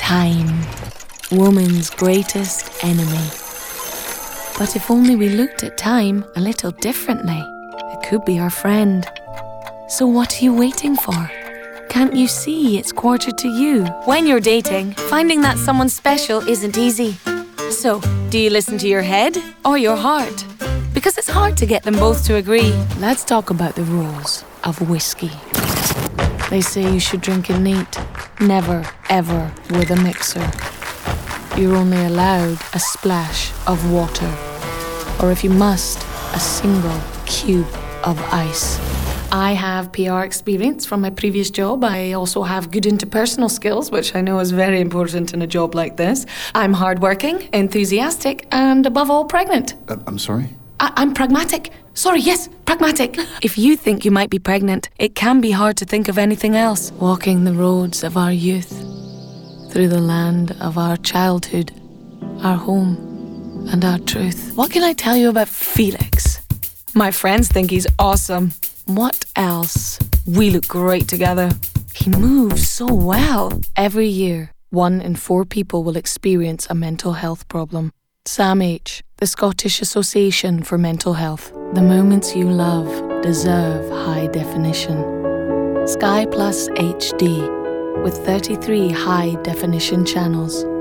Time, woman's greatest enemy. But if only we looked at time a little differently, it could be our friend. So what are you waiting for? Can't you see it's quarter to you? When you're dating, finding that someone special isn't easy. So, do you listen to your head or your heart? Because it's hard to get them both to agree. Let's talk about the rules of whiskey. They say you should drink it neat. Never, ever with a mixer. You're only allowed a splash of water. Or if you must, a single cube of ice. I have PR experience from my previous job. I also have good interpersonal skills, which I know is very important in a job like this. I'm hardworking, enthusiastic, and above all, pregnant. I'm sorry? I'm pragmatic. Sorry, yes, pragmatic. If you think you might be pregnant, it can be hard to think of anything else. Walking the roads of our youth, through the land of our childhood, our home, and our truth. What can I tell you about Felix? My friends think he's awesome. What else? We look great together. He moves so well. Every year, 1 in 4 people will experience a mental health problem. SAMH, the Scottish Association for Mental Health. The moments you love deserve high definition. Sky Plus HD with 33 high definition channels.